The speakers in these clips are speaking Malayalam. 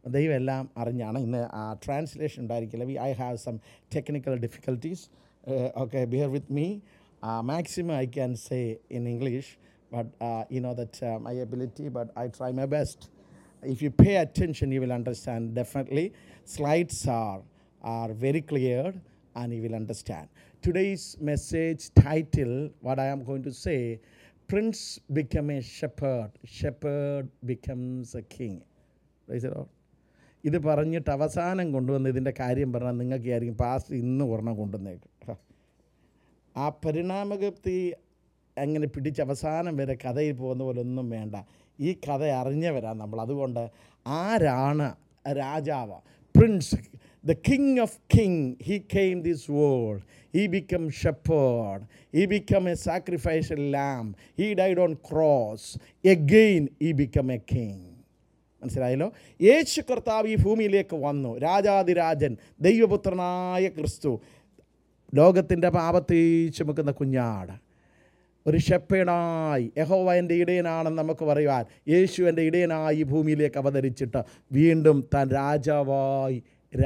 ദൈവം എല്ലാം അറിഞ്ഞാണ്. ഇന്ന് ട്രാൻസ്ലേഷൻ ഉണ്ടായിരിക്കില്ല. I have some technical difficulties. Okay, bear with me. Maximum I can say in English, but you know that my ability, but I try my best. If you pay attention, you will understand. Definitely, slides are very clear, and you will understand. Today's message title, what I am going to say, Prince become a shepherd, shepherd becomes a king. Praise the Lord. ഇത് പറഞ്ഞിട്ട് അവസാനം കൊണ്ടുവന്ന് ഇതിൻ്റെ കാര്യം പറഞ്ഞാൽ നിങ്ങൾക്ക് ആയിരിക്കും പാസ്റ്റ് ഇന്ന് ഒരെണ്ണം കൊണ്ടുവന്നേക്കും. ആ പരിണാമഗതി അങ്ങനെ പിടിച്ച് അവസാനം വരെ കഥയിൽ പോകുന്ന പോലെ ഒന്നും വേണ്ട. ഈ കഥ അറിഞ്ഞവരാണ് നമ്മൾ. അതുകൊണ്ട് ആരാണ് രാജാവ്? Prince, the king of king. He came this world. He become shepherd. He become a sacrificial lamb. He died on cross. Again he become a king. മനസ്സിലായല്ലോ? യേശു കർത്താവ് ഈ ഭൂമിയിലേക്ക് വന്നു. രാജാതിരാജൻ, ദൈവപുത്രനായ ക്രിസ്തു, ലോകത്തിൻ്റെ പാപത്തെ ചുമക്കുന്ന കുഞ്ഞാട്, ഒരു ഷെപ്പേർഡായി. യഹോവ എൻ്റെ ഇടയനാണെന്ന് നമുക്ക് പറയുവാൻ യേശു എൻ്റെ ഇടയനായി ഭൂമിയിലേക്ക് അവതരിച്ചിട്ട് വീണ്ടും താൻ രാജാവായി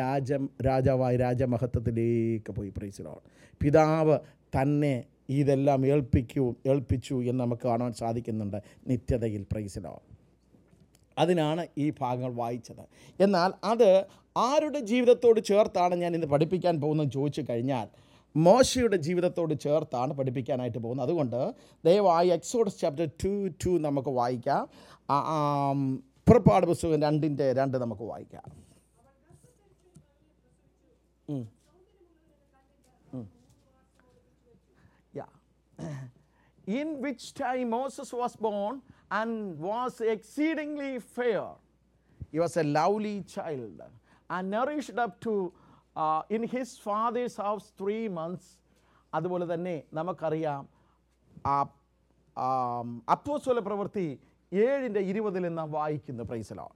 രാജമഹത്വത്തിലേക്ക് പോയി. Praise the lord. പിതാവ് തന്നെ ഇതെല്ലാം ഏൽപ്പിച്ചു എന്ന് നമുക്ക് കാണാൻ സാധിക്കുന്നുണ്ട് നിത്യതയിൽ. Praise the lord. അതിനാണ് ഈ ഭാഗങ്ങൾ വായിച്ചത്. എന്നാൽ അത് ആരുടെ ജീവിതത്തോട് ചേർത്താണ് ഞാൻ ഇന്ന് പഠിപ്പിക്കാൻ പോകുന്നത് ചോദിച്ചു കഴിഞ്ഞാൽ മോശയുടെ ജീവിതത്തോട് ചേർത്താണ് പഠിപ്പിക്കാനായിട്ട് പോകുന്നത്. അതുകൊണ്ട് ദയവായി എക്സോഡസ് ചാപ്റ്റർ 2:2 നമുക്ക് വായിക്കാം. പുറപ്പാട് പുസ്തകം 2:2 നമുക്ക് വായിക്കാം. In which time Moses was born and was exceedingly fair. He was a lovely child and nourished up to in his father's house 3 months. അതുപോലെ തന്നെ നമുക്കറിയാം അപ്പോസ്തല പ്രവൃത്തി 7:20 നാം വായിക്കുന്നു. Praise the lord.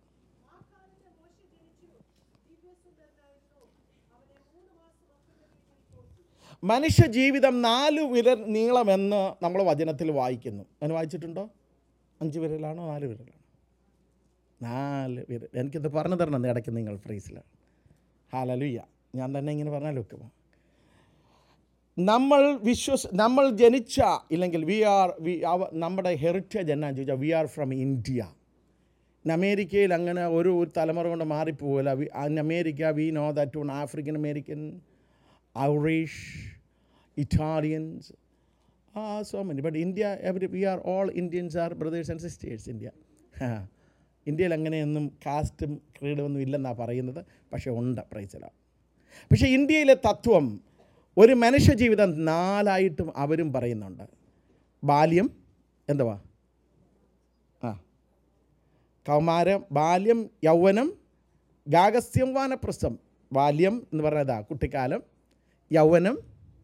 മനുഷ്യ ജീവിതം 4 വിരൽ നീളമെന്ന് നമ്മൾ വചനത്തിൽ വായിക്കുന്നു. അങ്ങനെ വായിച്ചിട്ടുണ്ടോ? 5 വിരലാണോ 4 വിരലാണോ? 4 വിരൽ. എനിക്കിത് പറഞ്ഞു തരണം ഇടയ്ക്ക് നിങ്ങൾ. പ്രൈസിലാണ്. ഹല്ലേലൂയ. ഞാൻ തന്നെ ഇങ്ങനെ പറഞ്ഞാൽ ഒക്കുമോ? നമ്മൾ ജനിച്ച ഇല്ലെങ്കിൽ നമ്മുടെ ഹെറിറ്റേജ് എന്നാന്ന് ചോദിച്ചാൽ വി ആർ ഫ്രം ഇന്ത്യ. അമേരിക്കയിൽ അങ്ങനെ ഒരു തലമുറ കൊണ്ട് മാറിപ്പോവില്ല. America we know that one African American, Irish, Italians, so many. But India, we are all Indians, are brothers and sisters. ഇന്ത്യയിൽ അങ്ങനെയൊന്നും കാസ്റ്റും ക്രീഡൊന്നും ഇല്ലെന്നാണ് പറയുന്നത്. പക്ഷേ ഉണ്ട്. Praise the lord. പക്ഷേ ഇന്ത്യയിലെ തത്വം ഒരു മനുഷ്യ ജീവിതം 4ആയിട്ടും അവരും പറയുന്നുണ്ട്. ബാല്യം, എന്തുവാ? കൗമാരം, ബാല്യം, യൗവനം, ഗാഗസ്ത്യം, വാനപ്രസ്ഥം. ബാല്യം എന്ന് പറഞ്ഞതാ കുട്ടിക്കാലം, യൗവനം,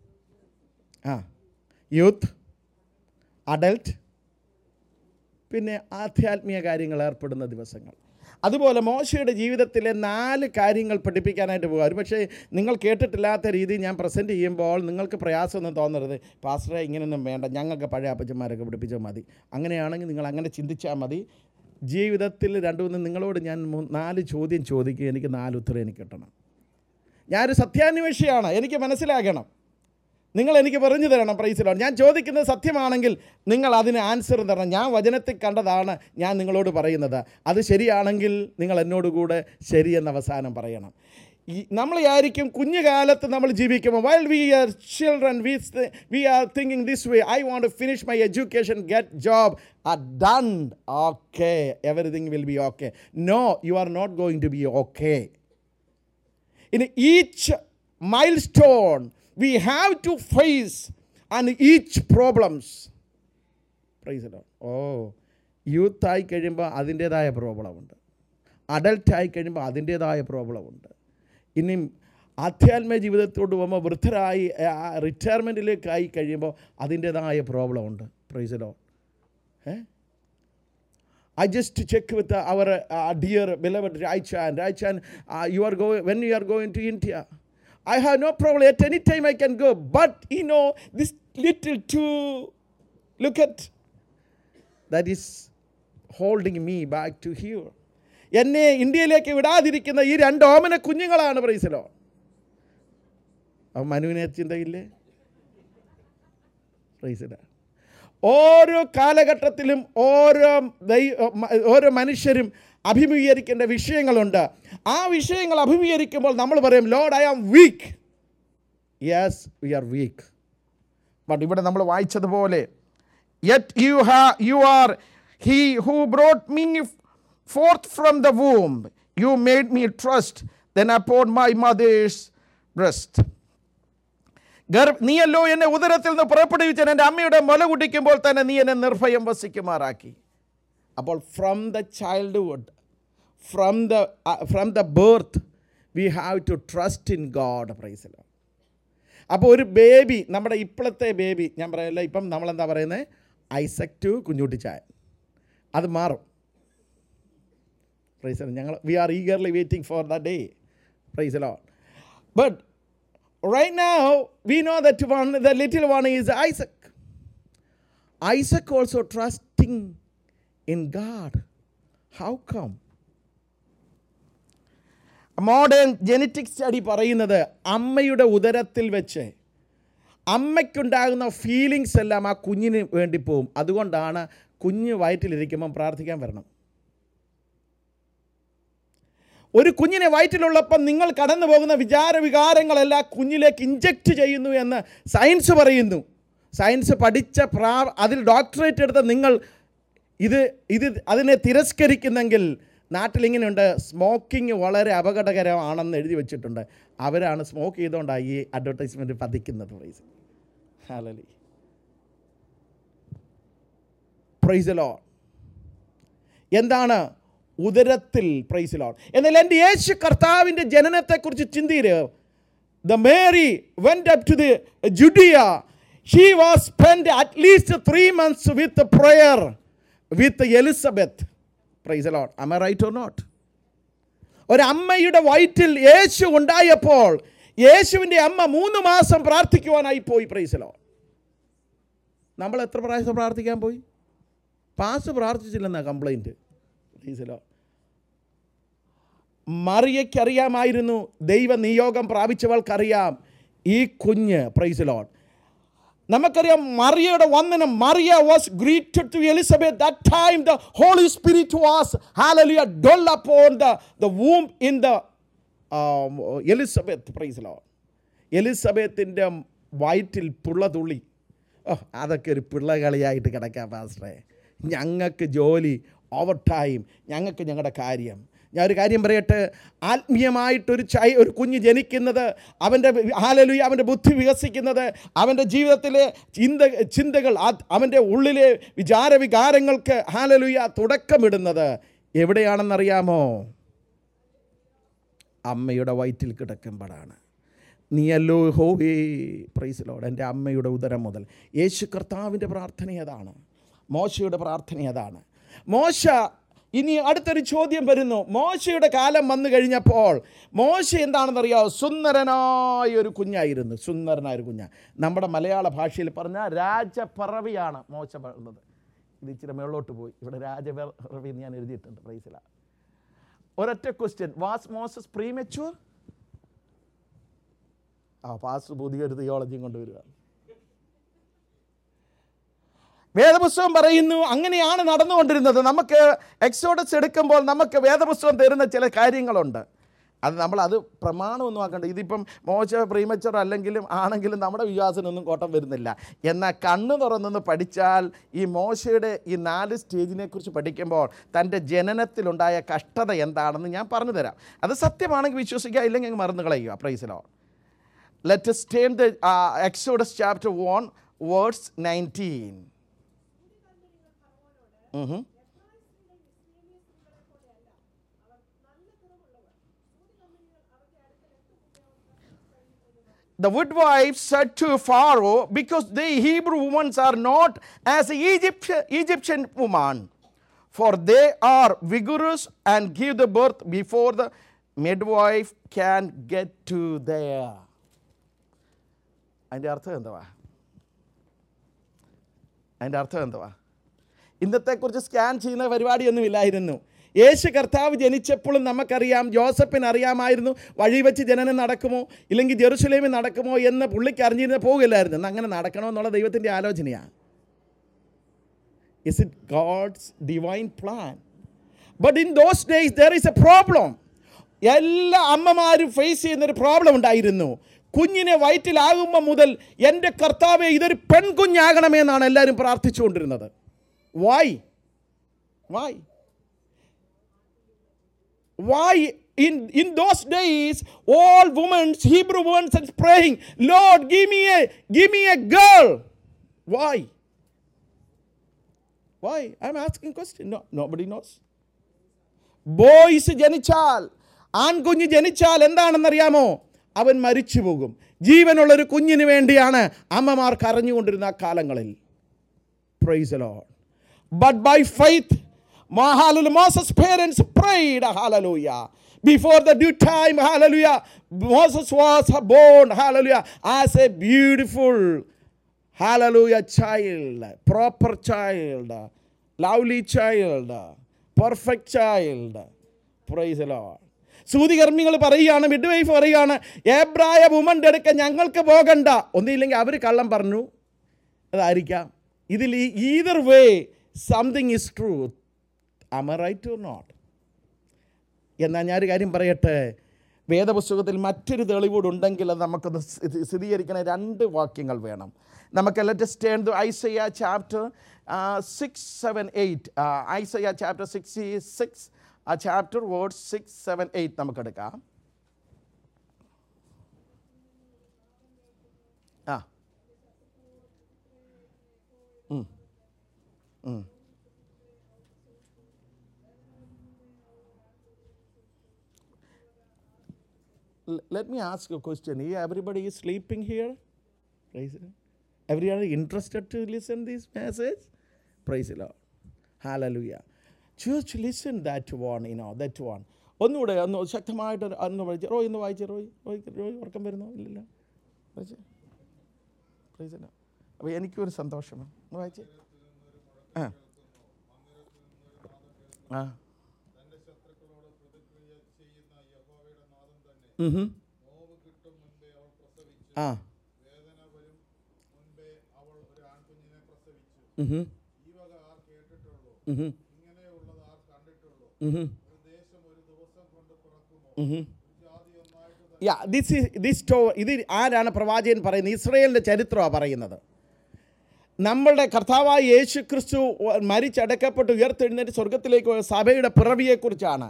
യൂത്ത്, അഡൽട്ട്, പിന്നെ ആധ്യാത്മിക കാര്യങ്ങൾ ഏർപ്പെടുന്ന ദിവസങ്ങൾ. അതുപോലെ മോശയുടെ ജീവിതത്തിലെ 4 കാര്യങ്ങൾ പഠിപ്പിക്കാനായിട്ട് പോകുക. ഒരു പക്ഷേ നിങ്ങൾ കേട്ടിട്ടില്ലാത്ത രീതിയിൽ ഞാൻ പ്രസൻറ്റ് ചെയ്യുമ്പോൾ നിങ്ങൾക്ക് പ്രയാസമൊന്നും തോന്നരുത്. പാസ്റ്ററെ ഇങ്ങനെയൊന്നും വേണ്ട, ഞങ്ങൾക്ക് പഴയ അപ്പച്ചന്മാരൊക്കെ പഠിപ്പിച്ചാൽ മതി. അങ്ങനെയാണെങ്കിൽ നിങ്ങൾ അങ്ങനെ ചിന്തിച്ചാൽ മതി. ജീവിതത്തിൽ 2-3 നിങ്ങളോട് ഞാൻ 4 ചോദ്യം ചോദിക്കുക, എനിക്ക് 4 ഉത്തരം എനിക്ക് കിട്ടണം. ഞാനൊരു സത്യാന്വേഷിയാണ്, എനിക്ക് മനസ്സിലാകണം. നിങ്ങൾ എനിക്ക് പറഞ്ഞു തരണം. Praise the lord. ഞാൻ ചോദിക്കുന്നത് സത്യമാണെങ്കിൽ നിങ്ങൾ അതിന് ആൻസർ തരണം. ഞാൻ വചനത്തിൽ കണ്ടതാണ് ഞാൻ നിങ്ങളോട് പറയുന്നത്. അത് ശരിയാണെങ്കിൽ നിങ്ങൾ എന്നോടുകൂടെ ശരിയെന്ന് അവസാനം പറയണം. നമ്മൾ ആയിരിക്കും കുഞ്ഞുകാലത്ത് നമ്മൾ ജീവിക്കുമ്പോൾ while we are children we are thinking this way, I want to finish my education, get job, done, okay, everything will be okay. No, you are not going to be okay. In each milestone we have to face and each problems. Praise the Lord. Youth ആയി കഴിയുമ്പോൾ അതിൻ്റേതായ പ്രോബ്ലമുണ്ട്. അഡൽട്ട് ആയി കഴിയുമ്പോൾ അതിൻ്റേതായ പ്രോബ്ലമുണ്ട്. ഇനി ആധ്യാത്മിക ജീവിതത്തോട് പോകുമ്പോൾ വൃദ്ധരായി റിട്ടയർമെൻറ്റിലേക്കായി കഴിയുമ്പോൾ അതിൻ്റേതായ പ്രോബ്ലമുണ്ട്. Praise the lord. I just check with our dear beloved Raichan. Raichan, when you are going to India, I have no problem. At any time I can go. But this little too, look at, that is holding me back to here. എന്നെ ഇന്ത്യയിലേക്ക് വിടാതിരിക്കുന്ന ഈ 2 ഓമന കുഞ്ഞുങ്ങളാണ്. Praise the lord. അപ്പം മനുവിനെ ചിന്തയില്ലേ? Praise the lord. ഓരോ കാലഘട്ടത്തിലും ഓരോ മനുഷ്യരും അഭിമുഖീകരിക്കേണ്ട വിഷയങ്ങളുണ്ട്. ആ വിഷയങ്ങൾ അഭിമുഖീകരിക്കുമ്പോൾ നമ്മൾ പറയും, lord I am weak. Yes, we are weak. But ഇവിടെ നമ്മൾ വായിച്ചതുപോലെ, yet you are he who brought me forth from the womb, you made me trust then upon my mother's breast. നീയല്ലോ എന്നെ ഉദരത്തിൽ നിന്ന് പുറപ്പെടുവിച്ച എൻ്റെ അമ്മയുടെ മുല കുടിക്കുമ്പോൾ തന്നെ നീ എന്നെ നിർഭയം വസിക്കുമാറാക്കി. അപ്പോൾ from the childhood, from the birth we have to trust in God. Praise the lord. അപ്പോൾ ഒരു ബേബി, നമ്മുടെ ഇപ്പോഴത്തെ ബേബി, ഞാൻ പറയല്ല, ഇപ്പം നമ്മളെന്താ പറയുന്നത്, ഐസക് ടു കുഞ്ഞുട്ടിച്ചായൻ, അത് മാറും. Praise the lord. ഞങ്ങൾ we are eagerly waiting for the day. Praise the lord. But right now we know that the little one is Isaac. Isaac also trusting in God. How come? Modern genetic study പറയുന്നത്, അമ്മയുടെ ഉദരത്തിൽ വെച്ച് അമ്മയ്ക്കുണ്ടാകുന്ന ഫീലിങ്സ് എല്ലാം ആ കുഞ്ഞിന് വേണ്ടി പോവും. അതുകൊണ്ടാണ് കുഞ്ഞ് വയറ്റിലിരിക്കുമ്പം പ്രാർത്ഥിക്കാൻ വരണം. ഒരു കുഞ്ഞിനെ വയറ്റിലുള്ളപ്പം നിങ്ങൾ കടന്നു പോകുന്ന വികാരങ്ങളെല്ലാം കുഞ്ഞിലേക്ക് ഇഞ്ചക്റ്റ് ചെയ്യുന്നു എന്ന് സയൻസ് പറയുന്നു. സയൻസ് പഠിച്ച അതിൽ ഡോക്ടറേറ്റ് എടുത്ത നിങ്ങൾ അതിനെ തിരസ്കരിക്കുന്നെങ്കിൽ, നാട്ടിലിങ്ങനെയുണ്ട്, സ്മോക്കിംഗ് വളരെ അപകടകരമാണെന്ന് എഴുതി വെച്ചിട്ടുണ്ട്. അവരാണ് സ്മോക്ക് ചെയ്തുകൊണ്ടാണ് ഈ അഡ്വർടൈസ്മെൻറ്റ് പതിക്കുന്നത്. Praise the lord. എന്താണ് ഉദരത്തിൽ? Praise the lord. എന്നാൽ എൻ്റെ യേശു കർത്താവിൻ്റെ ജനനത്തെക്കുറിച്ച് ചിന്തിര്. The Mary went up to the Judea. She was spend at least 3 months with prayer with Elizabeth. Praise the lord. Am I right or not? ഒരമ്മയുടെ വയറ്റിൽ യേശു ഉണ്ടായപ്പോൾ യേശുവിൻ്റെ അമ്മ 3 മാസം പ്രാർത്ഥിക്കുവാനായി പോയി. Praise the lord. നമ്മൾ എത്ര പ്രാവശ്യം പ്രാർത്ഥിക്കാൻ പോയി? പാസ് പ്രാർത്ഥിച്ചില്ലെന്നാണ് കംപ്ലൈൻറ്റ്. Praise the lord. മറിയയ്ക്കറിയാമായിരുന്നു, ദൈവ നിയോഗം പ്രാപിച്ചവൾക്കറിയാം ഈ കുഞ്ഞ്. Praise the lord. നമുക്കറിയാം മറിയയുടെ വന്ദനം. മറിയ was greeted to Elizabeth. That time the holy spirit was ഹല്ലേലൂയ dwell upon the womb in the Elizabeth. Praise the lord. എലിസബത്തിൻ്റെ വയറ്റിൽ പുള്ള തുള്ളി. അതൊക്കെ ഒരു പിള്ളകളിയായിട്ട് കിടക്കാം പാസ്റ്ററെ. ഞങ്ങൾക്ക് ജോലി, ഓവർ ടൈം, ഞങ്ങൾക്ക് ഞങ്ങളുടെ കാര്യം. ഞാൻ ഒരു കാര്യം പറയട്ടെ, ആത്മീയമായിട്ടൊരു കുഞ്ഞ് ജനിക്കുന്നത്, ഹല്ലേലൂയ അവൻ്റെ ബുദ്ധി വികസിക്കുന്നത്, അവൻ്റെ ജീവിതത്തിലെ ചിന്തകൾ, അവൻ്റെ ഉള്ളിലെ വികാരങ്ങൾക്ക് ഹല്ലേലൂയ തുടക്കമിടുന്നത് എവിടെയാണെന്നറിയാമോ? അമ്മയുടെ വയറ്റിൽ കിടക്കുമ്പോഴാണ്. നീയല്ലോ ഹോവേ. Price the Lord. എൻ്റെ അമ്മയുടെ ഉദരം മുതൽ. യേശു കർത്താവിൻ്റെ പ്രാർത്ഥന അതാണ്. മോശയുടെ പ്രാർത്ഥന അതാണ്. മോശ, ഇനി അടുത്തൊരു ചോദ്യം വരുന്നു. മോശയുടെ കാലം വന്നു കഴിഞ്ഞപ്പോൾ മോശ എന്താണെന്നറിയാമോ? സുന്ദരനായ ഒരു കുഞ്ഞായിരുന്നു. സുന്ദരനായ ഒരു കുഞ്ഞാണ്. നമ്മുടെ മലയാള ഭാഷയിൽ പറഞ്ഞാൽ രാജപറവിയാണ് മോശ പറഞ്ഞത്. ഇത് ഇച്ചിരി മേളോട്ട് പോയി. ഇവിടെ രാജപറവി ഞാൻ എഴുതിയിട്ടുണ്ട്. പ്രൈസില. ഒരൊറ്റ question, was Moses premature? Pastor പുതിയൊരു തിയോളജിയും കൊണ്ടുവരിക. വേദപുസ്തകം പറയുന്നു അങ്ങനെയാണ് നടന്നുകൊണ്ടിരുന്നത്. നമുക്ക് എക്സോഡസ് എടുക്കുമ്പോൾ നമുക്ക് വേദപുസ്തകം തരുന്ന ചില കാര്യങ്ങളുണ്ട്. അത് പ്രമാണമൊന്നും ആക്കണ്ട. ഇതിപ്പം മോശ പ്രീമച്ചർ അല്ലെങ്കിലും ആണെങ്കിലും നമ്മുടെ വിശ്വാസത്തിനൊന്നും കോട്ടം വരുന്നില്ല. എന്നാൽ കണ്ണ് തുറന്നൊന്ന് പഠിച്ചാൽ ഈ മോശയുടെ ഈ 4 സ്റ്റേജിനെക്കുറിച്ച് പഠിക്കുമ്പോൾ തൻ്റെ ജനനത്തിലുണ്ടായ കഷ്ടത എന്താണെന്ന് ഞാൻ പറഞ്ഞു തരാം. അത് സത്യമാണെങ്കിൽ വിശ്വസിക്കുക, ഇല്ലെങ്കിൽ മറന്നു കളയുക. Praise the lord. Let us turn the Exodus chapter 1 verse 19. The woodwife said to Pharaoh, because the Hebrew women are not as the Egyptian woman, for they are vigorous and give the birth before the midwife can get to there. അതിൻ്റെ അർത്ഥം എന്തുവാ? ഇന്നത്തെക്കുറിച്ച് സ്കാൻ ചെയ്യുന്ന പരിപാടിയൊന്നും ഇല്ലായിരുന്നു. യേശു കർത്താവ് ജനിച്ചപ്പോഴും നമുക്കറിയാം, ജോസഫിന് അറിയാമായിരുന്നു വഴി വെച്ച് ജനനം നടക്കുമോ ഇല്ലെങ്കിൽ ജെറുസലേമിൽ നടക്കുമോ എന്ന് പുള്ളിക്ക് അറിഞ്ഞിരുന്ന പോകില്ലായിരുന്നു. എന്നാൽ അങ്ങനെ നടക്കണമെന്നുള്ള ദൈവത്തിൻ്റെ ആലോചനയാണ്. Is it God's divine plan? But in those days there is a problem. എല്ലാ അമ്മമാരും ഫേസ് ചെയ്യുന്നൊരു പ്രോബ്ലം ഉണ്ടായിരുന്നു. കുഞ്ഞിനെ വയറ്റിലാകുമ്പോൾ മുതൽ എൻ്റെ കർത്താവെ ഇതൊരു പെൺകുഞ്ഞാകണമെന്നാണ് എല്ലാവരും പ്രാർത്ഥിച്ചുകൊണ്ടിരുന്നത്. Why? In those days all women, Hebrew women, are praying, Lord, give me a girl. Why? I'm asking question. No, nobody knows. Boys ജനിച്ചാൽ, ആൺകുഞ്ഞ് ജനിച്ചാൽ എന്താണെന്നറിയാമോ? അവൻ മരിച്ചു പോകും. ജീവനുള്ളൊരു കുഞ്ഞിന് വേണ്ടിയാണ് അമ്മമാർ കരഞ്ഞുകൊണ്ടിരുന്ന ആ കാലങ്ങളിൽ. Praise the Lord. But by faith, Moses' parents prayed, hallelujah. Before the due time, hallelujah, Moses was born, hallelujah, as a beautiful, hallelujah, child, proper child, lovely child, perfect child. Praise the Lord. സൂതികർമ്മികൾ പറയുകയാണ്, മിഡ്വൈഫ് പറയുകയാണ്, എബ്രായ വുമൻ്റെ അടുക്ക ഞങ്ങൾക്ക് പോകണ്ട. ഒന്നുമില്ലെങ്കിൽ അവർ കള്ളം പറഞ്ഞു, അതായിരിക്കാം. ഇതിൽ either way something is true. Am I right or not? എന്നാൽ ഞാനൊരു കാര്യം പറയട്ടെ, വേദപുസ്തകത്തിൽ മറ്റൊരു തെളിവൂടുണ്ടെങ്കിൽ അത് നമുക്കൊന്ന് സ്ഥിരീകരിക്കണ 2 വാക്യങ്ങൾ വേണം. നമുക്ക് let us turn to Isaiah chapter 6, 7, 8. Isaiah chapter 66, chapter verse 6, 7, 8 നമുക്കെടുക്കാം. Let me ask you a question. Everybody is sleeping here? Praise the Lord. Everybody interested to listen this message? Praise the Lord. Hallelujah. Church, listen that one, that one. ഒന്നുകൂടെ ഒന്ന് ശക്തമായിട്ട് ഒന്ന് വായിച്ച് റോയ് ഒന്ന് വായിച്ച് റോയ് ഉറക്കം വരുന്നോ? ഇല്ലല്ലോ, വായിച്ച്. Praise the lord. അപ്പോൾ എനിക്കൊരു സന്തോഷമാണ്. ഒന്ന് വായിച്ച്. ഇത് ആരാണ് പ്രവാചകൻ പറയുന്നത്? ഇസ്രായേലിൻ്റെ ചരിത്രമാണ് പറയുന്നത്. നമ്മളുടെ കർത്താവായ യേശു ക്രിസ്തു മരിച്ചടക്കപ്പെട്ട് ഉയർത്തെഴുന്നേറ്റ് സ്വർഗത്തിലേക്ക് പോയ സഭയുടെ പിറവിയെക്കുറിച്ചാണ്.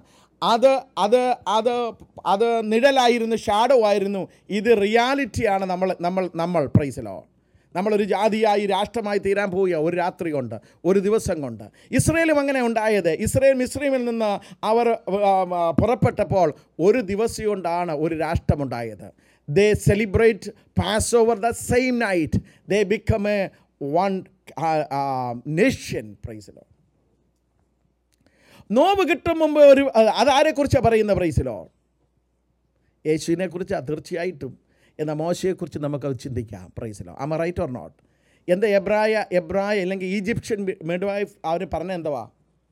അത് നിഴലായിരുന്നു, ഷാഡോ ആയിരുന്നു. ഇത് റിയാലിറ്റിയാണ്. നമ്മൾ പ്രൈസ് ദി ലോർഡ്. നമ്മളൊരു ജാതിയായി രാഷ്ട്രമായി തീരാൻ പോവുക ഒരു രാത്രി കൊണ്ട്, ഒരു ദിവസം കൊണ്ട്. ഇസ്രയേലും അങ്ങനെ ഉണ്ടായത്. മിസ്രൈമിൽ നിന്ന് അവർ പുറപ്പെട്ടപ്പോൾ ഒരു ദിവസം കൊണ്ടാണ് ഒരു രാഷ്ട്രമുണ്ടായത്. They celebrate passover the same night. They become a one nation. Praise the Lord. നോവ് കിട്ടും മുമ്പ് അതാരെക്കുറിച്ചാണ് പറയുന്നത്? Praise the lord. യേശുവിനെ കുറിച്ചാണ് തീർച്ചയായിട്ടും. എന്നാൽ മോശയെക്കുറിച്ച് നമുക്കത് ചിന്തിക്കാം. Praise the lord. Am I right or not? എന്താ എബ്രായ അല്ലെങ്കിൽ ഈജിപ്ഷ്യൻ മിഡ്വൈഫ് അവർ പറഞ്ഞ എന്തുവാ?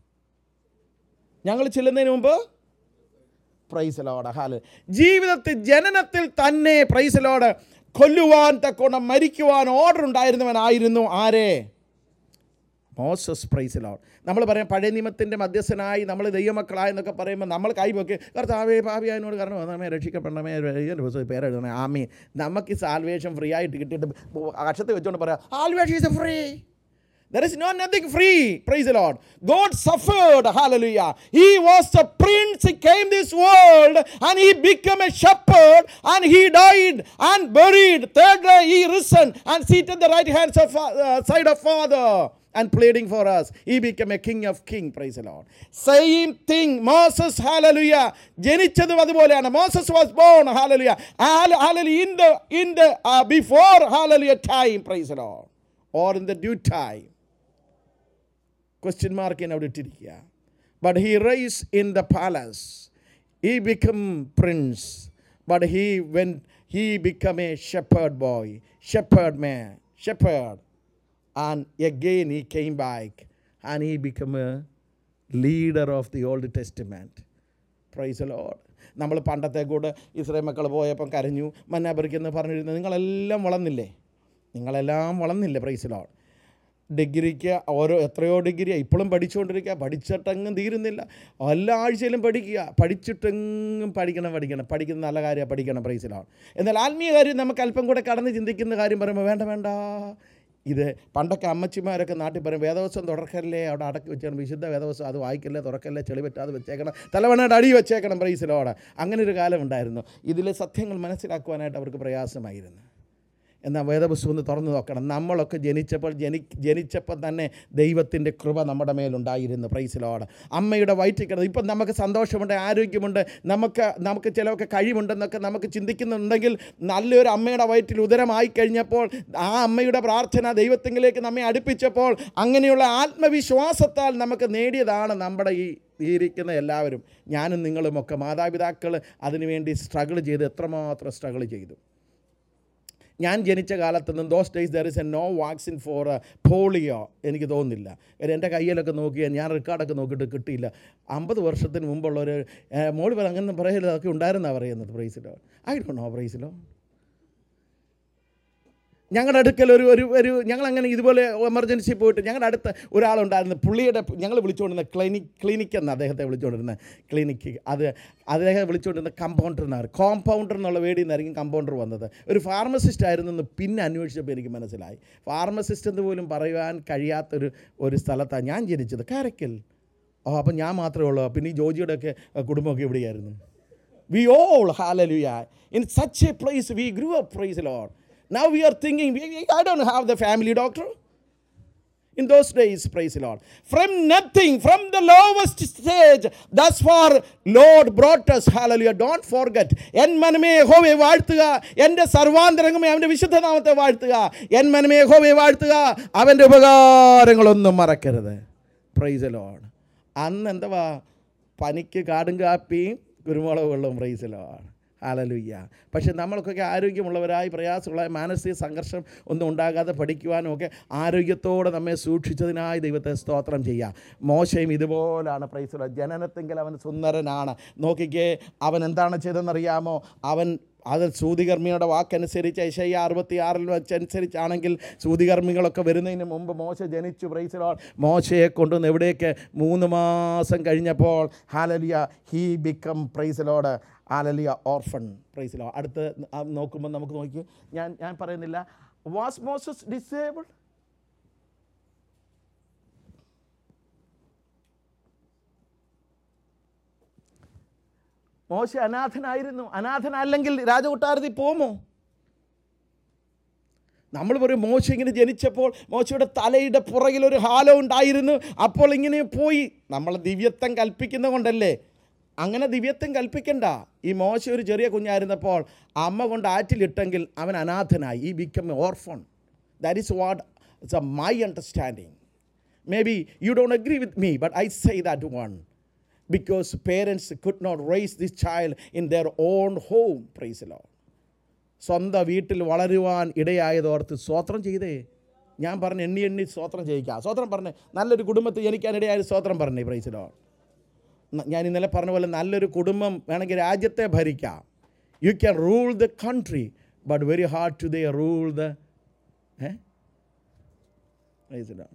ഞങ്ങൾ ചെല്ലുന്നതിന് മുമ്പ് പ്രൈസ് ദി ലോർഡ്, ഹല്ലേലൂയ, ജീവിതത്തിൽ ജനനത്തിൽ തന്നെ പ്രൈസ് ദി ലോർഡ് കൊല്ലുവാൻ തക്കോണം മരിക്കുവാൻ ഓർഡർ ഉണ്ടായിരുന്നവനായിരുന്നു ആരെ? മോസസ്. Praise the lord. നമ്മൾ പറയാം പഴയ നിയമത്തിൻ്റെ മധ്യസ്ഥനായി നമ്മൾ ദൈവമക്കളായെന്നൊക്കെ പറയുമ്പോൾ നമ്മൾ കൈവൊക്കെ കർത്താവേ പാപിയായതിനോട് കാരണം നമ്മെ രക്ഷിക്കപ്പെടണമേ, പേരെഴുതണേ, ആമീൻ. നമുക്ക് ഈ സാൽവേഷൻ ഫ്രീ ആയിട്ട് കിട്ടിയിട്ട് അക്ഷത്തെ വെച്ചുകൊണ്ട് പറയാം salvation is free. There is nothing free. Praise the Lord. God suffered. Hallelujah. He was a prince. He came this world and he became a shepherd and he died and buried. Third day he risen and seated at the right hand side of Father and pleading for us. He became a king of kings. Praise the Lord. Same thing. Moses, hallelujah. ജനിച്ചതും അതുപോലെയാണ്. Moses was born, hallelujah. Hallelujah. In the before, hallelujah, time. Praise the Lord. Or in the due time. Question mark in അവിടെ ഇട്ടിരിക്കുക. But he raised in the palace. He became prince. But he became a shepherd boy, shepherd man, shepherd. And again he came back and he became a leader of the old testament. Praise the lord. നമ്മൾ പണ്ടത്തെ കൂടെ ഇസ്രായേൽ മക്കൾ പോയപ്പം കരഞ്ഞു, മന്ന പറിക്കെന്ന് പറഞ്ഞിരുന്നത്. നിങ്ങളെല്ലാം വളർന്നില്ലേ? നിങ്ങളെല്ലാം വളർന്നില്ലേ? Price the Lord. ഡിഗ്രിക്ക് എത്രയോ ഡിഗ്രിയാണ് ഇപ്പോഴും പഠിച്ചുകൊണ്ടിരിക്കുക. പഠിച്ചിട്ടെങ്ങും തീരുന്നില്ല. എല്ലാ ആഴ്ചയിലും പഠിക്കുക. പഠിച്ചിട്ടെങ്ങും പഠിക്കുന്ന നല്ല കാര്യമാണ്, പഠിക്കണം. Praise the lord. എന്നാൽ ആത്മീയ കാര്യം നമുക്ക് അല്പം കൂടെ കടന്ന് ചിന്തിക്കുന്ന കാര്യം പറയുമ്പോൾ വേണ്ട, ഇത് പണ്ടൊക്കെ അമ്മച്ചിമാരൊക്കെ നാട്ടിൽ പറയും, വേദവസ്വം തുറക്കല്ലേ, അവിടെ അടക്കി വെച്ചേക്കണം, വിശുദ്ധ വേദവസ്വം, അത് വായിക്കല്ലേ, തുറക്കല്ലേ, ചെളി പറ്റാതെ വെച്ചേക്കണം, തലവണയുടെ അടി വെച്ചേക്കണം. Praise the lord. അങ്ങനെ ഒരു കാലം ഉണ്ടായിരുന്നു. ഇതിലെ സത്യങ്ങൾ മനസ്സിലാക്കുവാനായിട്ട് അവർക്ക് പ്രയാസമായിരുന്നു. എന്നാൽ വേദപുസ്തകം ഒന്ന് തുറന്നു നോക്കണം. നമ്മളൊക്കെ ജനിച്ചപ്പോൾ തന്നെ ദൈവത്തിൻ്റെ കൃപ നമ്മുടെ മേലുണ്ടായിരുന്നു. Price the Lord. അമ്മയുടെ വയറ്റിൽ കിടന്ന് ഇപ്പം നമുക്ക് സന്തോഷമുണ്ട്, ആരോഗ്യമുണ്ട്, നമുക്ക് ചിലവൊക്കെ കഴിവുണ്ടെന്നൊക്കെ നമുക്ക് ചിന്തിക്കുന്നുണ്ടെങ്കിൽ, നല്ലൊരു അമ്മയുടെ വയറ്റിൽ ഉദരമായി കഴിഞ്ഞപ്പോൾ ആ അമ്മയുടെ പ്രാർത്ഥന ദൈവത്തിങ്കിലേക്ക് നമ്മെ അടുപ്പിച്ചപ്പോൾ അങ്ങനെയുള്ള ആത്മവിശ്വാസത്താൽ നമുക്ക് നേടിയതാണ് നമ്മുടെ ഈ ഇരിക്കുന്ന എല്ലാവരും. ഞാനും നിങ്ങളുമൊക്കെ മാതാപിതാക്കൾ അതിനുവേണ്ടി സ്ട്രഗിൾ ചെയ്ത് എത്രമാത്രം സ്ട്രഗിൾ ചെയ്തു. ഞാൻ ജനിച്ച കാലത്തൊന്നും those days there is a no vaccine for polio എനിക്ക് തോന്നുന്നില്ല. എൻ്റെ കയ്യിലൊക്കെ നോക്കിയാൽ ഞാൻ റെക്കോർഡൊക്കെ നോക്കിയിട്ട് കിട്ടിയില്ല. 50 വർഷത്തിന് മുമ്പുള്ളൊരു മോളി അങ്ങനെ പറയല് അതൊക്കെ ഉണ്ടായിരുന്നാണ് പറയുന്നത്. പ്രൈസിലോ ഐ ഡോണ്ട് നോ. പ്രൈസിലോ ഞങ്ങളുടെ അടുക്കൽ ഒരു ഞങ്ങളങ്ങനെ ഇതുപോലെ എമർജൻസി പോയിട്ട് ഞങ്ങളുടെ അടുത്ത് ഒരാളുണ്ടായിരുന്നു. പുള്ളിയുടെ ഞങ്ങൾ വിളിച്ചുകൊണ്ടിരുന്ന ക്ലിനിക് എന്ന് അദ്ദേഹത്തെ വിളിച്ചുകൊണ്ടിരുന്ന ക്ലിനിക്ക്, അദ്ദേഹം വിളിച്ചുകൊണ്ടിരുന്ന കോമ്പൗണ്ടർ എന്നുള്ള വേടിയിൽ നിന്നായിരിക്കും കമ്പൗണ്ടർ വന്നത്. ഒരു ഫാർമസിസ്റ്റ് ആയിരുന്നു എന്ന് പിന്നെ അന്വേഷിച്ചപ്പോൾ എനിക്ക് മനസ്സിലായി. ഫാർമസിസ്റ്റ് എന്ന് പോലും പറയുവാൻ കഴിയാത്തൊരു സ്ഥലത്താണ് ഞാൻ ജനിച്ചത്, കാരക്കൽ. അപ്പം ഞാൻ മാത്രമേ ഉള്ളൂ. പിന്നെ ഈ ജോജിയുടെയൊക്കെ കുടുംബമൊക്കെ എവിടെയായിരുന്നു. വി ഓൾ ഹല്ലേലൂയ in such a place we grew up. Praise the lord. Now we are thinking, I don't have the family doctor. In those days, praise the Lord. From nothing, from the lowest stage, thus far, Lord brought us. Hallelujah. Don't forget. En maname Yehove vaazhtuka. Ende sarvantarangame avante vishuddha naamatte vaazhtuka. En maname Yehove vaazhtuka. Avante ഉപകാരങ്ങളൊന്നും മറക്കരുത്. Praise the Lord. അന്ന് എന്തുവാ? പനിക്ക് കാടും കാപ്പിയും കുരുമുളക് വെള്ളവും. Praise the Lord. ഹല്ലേലൂയ. പക്ഷേ നമ്മൾക്കൊക്കെ ആരോഗ്യമുള്ളവരായി പ്രയാസമുള്ളതായി മാനസിക സംഘർഷം ഒന്നും ഉണ്ടാകാതെ പഠിക്കുവാനും ഒക്കെ ആരോഗ്യത്തോടെ നമ്മെ സൂക്ഷിച്ചതിനായി ദൈവത്തെ സ്തോത്രം ചെയ്യുക. മോശയും ഇതുപോലാണ്. Praise the lord. ജനനത്തെങ്കിൽ അവൻ സുന്ദരനാണ്. നോക്കിക്കേ, അവൻ എന്താണ് ചെയ്തതെന്നറിയാമോ? അത് സൂതികർമ്മിയുടെ വാക്കനുസരിച്ച് യെശയ്യാ 66 വെച്ചനുസരിച്ചാണെങ്കിൽ സൂതികർമ്മികളൊക്കെ വരുന്നതിന് മുമ്പ് മോശ ജനിച്ചു. Praise the lord. മോശയെ കൊണ്ടുവന്ന് എവിടേക്ക്? 3 മാസം കഴിഞ്ഞപ്പോൾ ഹല്ലേലൂയ he become praise the lord ഹല്ലേലൂയ ഓർഫൺ. Praise the lord. അടുത്ത് നോക്കുമ്പോൾ നമുക്ക് നോക്കി, ഞാൻ പറയുന്നില്ല. Was Moses disabled? മോശ അനാഥനായിരുന്നു. അനാഥനല്ലെങ്കിൽ രാജകൊട്ടാരത്തിൽ പോകുമോ? നമ്മൾ പറയും മോശ ഇങ്ങനെ ജനിച്ചപ്പോൾ മോശയുടെ തലയുടെ പുറകിലൊരു ഹാലോ ഉണ്ടായിരുന്നു, അപ്പോൾ ഇങ്ങനെ പോയി. നമ്മൾ ദിവ്യത്വം കൽപ്പിക്കുന്ന കൊണ്ടല്ലേ. അങ്ങനെ ദിവ്യത്വം കൽപ്പിക്കണ്ട. ഈ മോശ ഒരു ചെറിയ കുഞ്ഞായിരുന്നപ്പോൾ അമ്മ കൊണ്ട് ആറ്റിലിട്ടെങ്കിൽ അവൻ അനാഥനായി. He become a orphan. That is what it's my understanding. May be you don't agree with me, but I say that one. Because parents could not raise this child in their own home. Praise the Lord. സ്വന്തം വീട്ടിൽ വളരുവാൻ ഇടയായതോർത്ത് സ്തോത്രം ചെയ്തേ. ഞാൻ പറഞ്ഞു എണ്ണി സ്തോത്രം ചെയ്യിക്കാം. സ്തോത്രം പറഞ്ഞേ. നല്ലൊരു കുടുംബത്തിൽ ജനിക്കാനിടയായ സ്തോത്രം പറഞ്ഞേ. Praise the lord. ഞാൻ ഇന്നലെ പറഞ്ഞ പോലെ നല്ലൊരു കുടുംബം വേണമെങ്കിൽ രാജ്യത്തെ ഭരിക്കാം. You can rule the country, but very hard to they rule the praise the lord.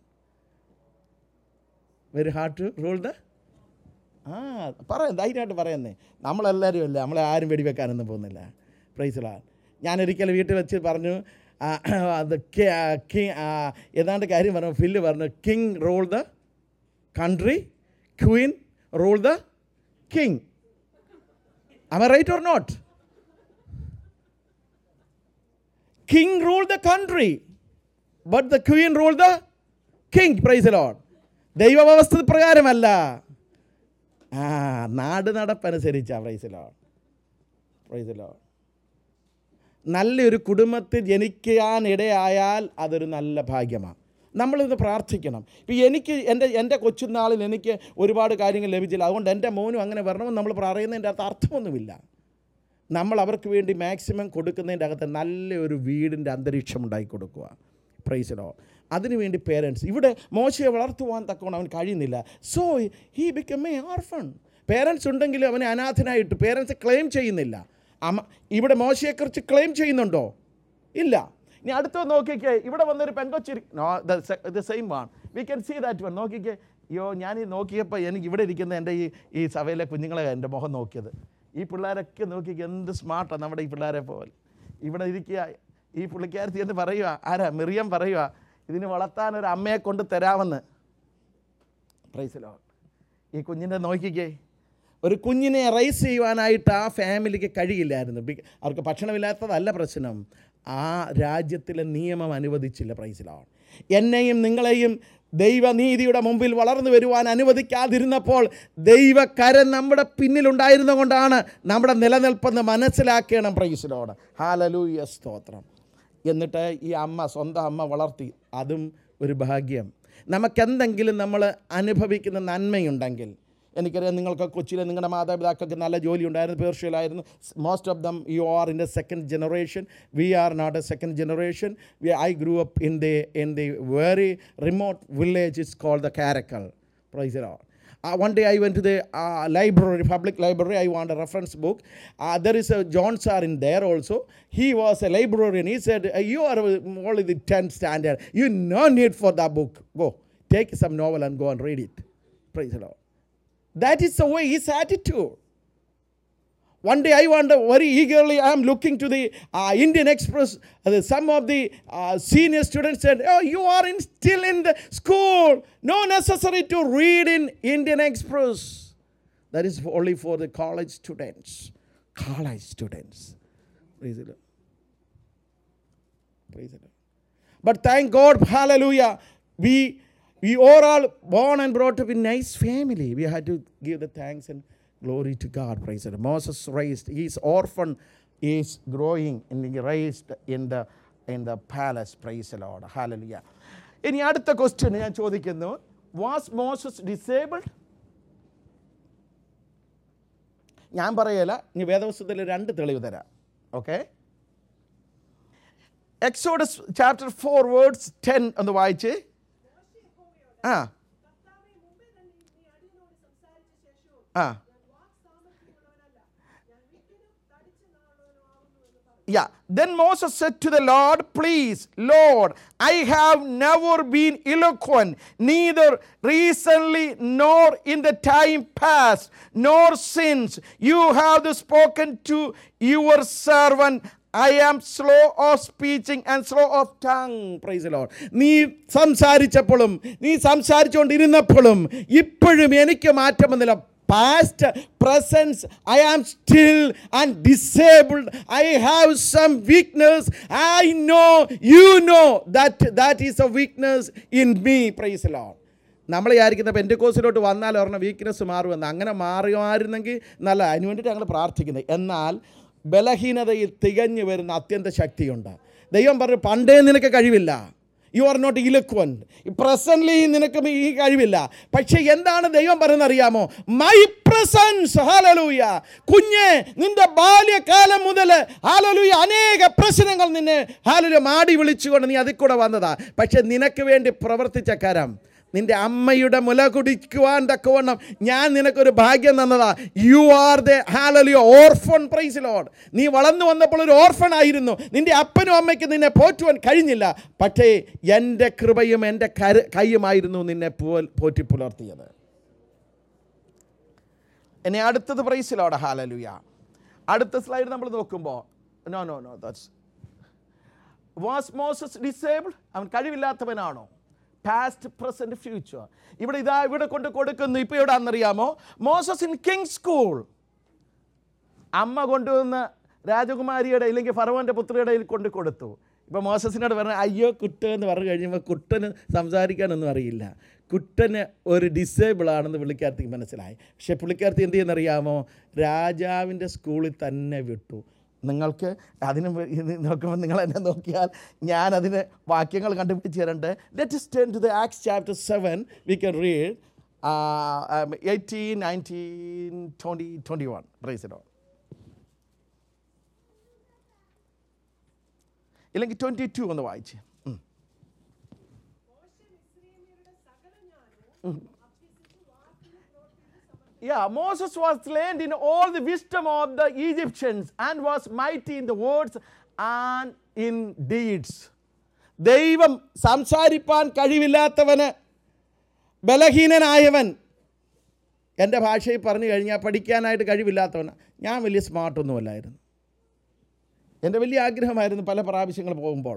Very hard to rule the പറയാം. ധൈര്യമായിട്ട് പറയുന്നേ. നമ്മളെല്ലാവരും അല്ലേ, നമ്മളെ ആരും വെടിവെക്കാനൊന്നും പോകുന്നില്ല. Praise the lord. ഞാനൊരിക്കലും വീട്ടിൽ വെച്ച് പറഞ്ഞു, അത് ഏതാണ്ട് കാര്യം പറഞ്ഞു. ഫില്ല് പറഞ്ഞു, king rule the country, queen rule the king. Am I right or not? King ruled the country, but the queen ruled the king. Praise the Lord. ദൈവവ്യവസ്ഥ പ്രകാരമല്ല, നാട് നടപ്പനുസരിച്ചാണ്. Praise the lord. Praise the lord. നല്ലൊരു കുടുംബത്തിൽ ജനിക്കാൻ ഇടയായാൽ അതൊരു നല്ല ഭാഗ്യമാണ്. നമ്മളിന്ന് പ്രാർത്ഥിക്കണം. ഇപ്പോൾ എനിക്ക് എൻ്റെ കൊച്ചുനാളിൽ എനിക്ക് ഒരുപാട് കാര്യങ്ങൾ ലഭിച്ചില്ല, അതുകൊണ്ട് എൻ്റെ മോനും അങ്ങനെ വരണമെന്ന് നമ്മൾ പറയുന്നതിൻ്റെ അകത്ത് അർത്ഥമൊന്നുമില്ല. നമ്മൾ അവർക്ക് വേണ്ടി മാക്സിമം കൊടുക്കുന്നതിൻ്റെ അകത്ത് നല്ലൊരു വീടിൻ്റെ അന്തരീക്ഷം ഉണ്ടാക്കി കൊടുക്കുക. Praise Lord. അതിനുവേണ്ടി പേരൻസ് ഇവിടെ മോശയെ വളർത്തുവാൻ തക്കവണ്ണം അവൻ കഴിയുന്നില്ല. So he become a orphan. Parents ഉണ്ടെങ്കിലും അവനെ അനാഥനായിട്ട് പേരൻസ് ക്ലെയിം ചെയ്യുന്നില്ല. ഇവിടെ മോശയെക്കുറിച്ച് ക്ലെയിം ചെയ്യുന്നുണ്ടോ? ഇല്ല. ഇനി അടുത്ത നോക്കിക്കേ, ഇവിടെ വന്നൊരു പെങ്കൊച്ചിരി, no the same one, we can see that one. നോക്കിക്കേ, അയ്യോ ഞാൻ ഈ നോക്കിയപ്പോൾ എനിക്ക് ഇവിടെ ഇരിക്കുന്ന എൻ്റെ ഈ സഭയിലെ കുഞ്ഞുങ്ങളെ എൻ്റെ മുഖം നോക്കിയത്. ഈ പിള്ളേരൊക്കെ നോക്കിക്കുക, എന്ത് സ്മാർട്ടാണ് നമ്മുടെ ഈ പിള്ളേരെ പോലെ. ഇവിടെ ഇരിക്കുക, ഈ പുള്ളിക്കാരത്തി എന്ന് പറയുക, ആരാ മിറിയം പറയുക, ഇതിന് വളർത്താൻ ഒരു അമ്മയെ കൊണ്ട് തരാമെന്ന്. Praise lord. ഈ കുഞ്ഞിനെ നോക്കിക്കേ, ഒരു കുഞ്ഞിനെ റൈസ് ചെയ്യുവാനായിട്ട് ആ ഫാമിലിക്ക് കഴിയില്ലായിരുന്നു. അവർക്ക് ഭക്ഷണമില്ലാത്തതല്ല പ്രശ്നം, ആ രാജ്യത്തിലെ നിയമം അനുവദിച്ചില്ല. Praise lord. എന്നെയും നിങ്ങളെയും ദൈവനീതിയുടെ മുമ്പിൽ വളർന്നു വരുവാൻ അനുവദിക്കാതിരുന്നപ്പോൾ ദൈവകരം നമ്മുടെ പിന്നിലുണ്ടായിരുന്ന കൊണ്ടാണ് നമ്മുടെ നിലനിൽപ്പെന്ന് മനസ്സിലാക്കണം. Price lord. ഹല്ലേലൂയ, സ്തോത്രം. എന്നിട്ട് ഈ അമ്മ, സ്വന്തം അമ്മ വളർത്തി, അതും ഒരു ഭാഗ്യം. നമുക്കെന്തെങ്കിലും നമ്മൾ അനുഭവിക്കുന്ന നന്മയുണ്ടെങ്കിൽ, എനിക്കറിയാം നിങ്ങൾക്ക് കൊച്ചിയിലെ നിങ്ങളുടെ മാതാപിതാക്കൾക്ക് നല്ല ജോലി ഉണ്ടായിരുന്നു, പേർഷ്യയിലായിരുന്നു. Most of them you are in the second generation. We are not a second generation. I grew up in the very remote village. It's called the Karakkal. Praise the lord. One day I went to the library, public library. I want a reference book. There is a John sir in there also. He was a librarian. He said, you are only the 10th standard. You no need for that book. Go, take some novel and go and read it. Praise the Lord. That is the way his attitude. One day I wonder, very eagerly I am looking to the Indian Express. Some of the senior students said, oh, you are still in the school. No necessary to read in Indian Express. That is only for the college students. College students. Praise the Lord. Praise the Lord. But thank God, hallelujah, we are all born and brought up in nice family. We had to give the thanks and glory to God. Praise the Lord. Moses raised, his orphan is growing and raised in the palace. Praise the Lord. Hallelujah. ഇനി അടുത്ത ക്വസ്റ്റ്യൻ ഞാൻ ചോദിക്കുന്നു, വാസ് മോസസ് ഡിസേബിൾഡ്? ഞാൻ പറയല, ഇനി വേദപുസ്തകത്തിൽ 2 തെളിവ് തരാം. ഓക്കെ, എക്സോഡസ് ചാപ്റ്റർ 4 വേർഡ്സ് 10 ഒന്ന് വായിച്ച്. Yeah. Then Moses said to the Lord, please, Lord, I have never been eloquent, neither recently nor in the time past, nor since you have spoken to your servant. I am slow of speaking and slow of tongue. Praise the Lord. നീ സംസാരിച്ചപ്പോഴും നീ സംസാരിച്ചുകൊണ്ടിരുന്നപ്പോഴും ഇപ്പോഴും എനിക്ക് മാറ്റമൊന്നുമില്ല. Past, present, I am still and disabled. I have some weakness. I know, you know that is a weakness in me. Praise the Lord. നമ്മൾ വിചാരിക്കുന്ന പെന്റക്കോസ്തിലോട്ട് വന്നാൽ പറഞ്ഞ വീക്ക്നെസ് മാറുമെന്ന്. അങ്ങനെ മാറുമായിരുന്നെങ്കിൽ നല്ല, അതിന് വേണ്ടിയിട്ട് ഞങ്ങൾ പ്രാർത്ഥിക്കുന്നത്. എന്നാൽ ബലഹീനതയിൽ തികഞ്ഞു വരുന്ന അത്യന്ത ശക്തിയുണ്ട്. ദൈവം പറഞ്ഞു, പണ്ടേ നിനക്ക് കഴിവില്ല, you are not eloquent, presently നിനക്ക് ഈ കഴിവില്ല. പക്ഷേ എന്താണ് ദൈവം പറയുന്നത് അറിയാമോ? My presence. ഹല്ലേലൂയ. കുഞ്ഞെ, നിന്റെ ബാല്യകാലം മുതൽ ഹല്ലേലൂയ അനേക പ്രശ്നങ്ങൾ നിന്നെ ഹല്ലേലൂയ മാടി വിളിച്ചുകൊണ്ട് നീ അതിൽ കൂടെ വന്നതാ. പക്ഷെ നിനക്ക് വേണ്ടി പ്രവർത്തിച്ച കരം, നിന്റെ അമ്മയുടെ മുല കുടിക്കുവാൻ തക്കവണ്ണം ഞാൻ നിനക്കൊരു ഭാഗ്യം തന്നതാ. യു ആർ ദ ഹല്ലേലൂയ ഓർഫൺ. Praise the lord. നീ വളർന്നു വന്നപ്പോൾ ഒരു ഓർഫൺ ആയിരുന്നു. നിന്റെ അപ്പനും അമ്മയ്ക്കും നിന്നെ പോറ്റുവാൻ കഴിഞ്ഞില്ല. പക്ഷേ എൻ്റെ കൃപയും എൻ്റെ കൈയുമായിരുന്നു നിന്നെ പോറ്റി പുലർത്തിയത്. ഇനി അടുത്തത് പ്രൈസ് ദി ലോർഡ്. ഹല്ലേലൂയ. അടുത്ത സ്ലൈഡ് നമ്മൾ നോക്കുമ്പോൾ no that's was Moses disabled? അവൻ കഴിവില്ലാത്തവനാണോ? Past, present, future. ഇവിടെ കൊണ്ട് കൊടുക്കുന്നു. ഇപ്പോൾ എവിടെയാണെന്നറിയാമോ? Moses in king school. അമ്മ കൊണ്ടുവന്ന് രാജകുമാരിയുടെ ഇല്ലെങ്കിൽ ഫറവോൻ്റെ പുത്രിയുടെ കൊണ്ട് കൊടുത്തു. ഇപ്പോൾ മോസസിനോട് പറഞ്ഞ അയ്യോ കുട്ടെന്ന് പറഞ്ഞു കഴിഞ്ഞപ്പോൾ കുട്ടന് സംസാരിക്കാനൊന്നും അറിയില്ല. കുട്ടന് ഒരു ഡിസേബിൾ ആണെന്ന് പുള്ളിക്കാരത്തിക്ക് മനസ്സിലായി. പക്ഷേ പുള്ളിക്കാരത്തി എന്ത് ചെയ്യുന്നറിയാമോ? രാജാവിൻ്റെ സ്കൂളിൽ തന്നെ വിട്ടു. നിങ്ങൾക്ക് അതിന് നോക്കുമ്പോൾ നിങ്ങൾ എന്നെ നോക്കിയാൽ ഞാൻ അതിന് വാക്യങ്ങൾ കണ്ടുപിടിച്ച് തരണ്ട്. Let us turn to the Acts chapter 7. We can read 18, 19, 20, 21. Praise the Lord. ഇല്ലെങ്കിൽ 22 ഒന്ന് വായിച്ച്. Yeah, Moses was trained in all the wisdom of the Egyptians and was mighty in the words and in deeds. ദൈവം സംസാരിപ്പാൻ കഴിവില്ലാത്തവന്, ബലഹീനനായവൻ, എൻ്റെ ഭാഷയിൽ പറഞ്ഞു കഴിഞ്ഞാൽ പഠിക്കാനായിട്ട് കഴിവില്ലാത്തവന്. ഞാൻ വലിയ സ്മാർട്ടൊന്നുമല്ലായിരുന്നു. എൻ്റെ വലിയ ആഗ്രഹമായിരുന്നു പല പ്രാവശ്യങ്ങൾ പോകുമ്പോൾ.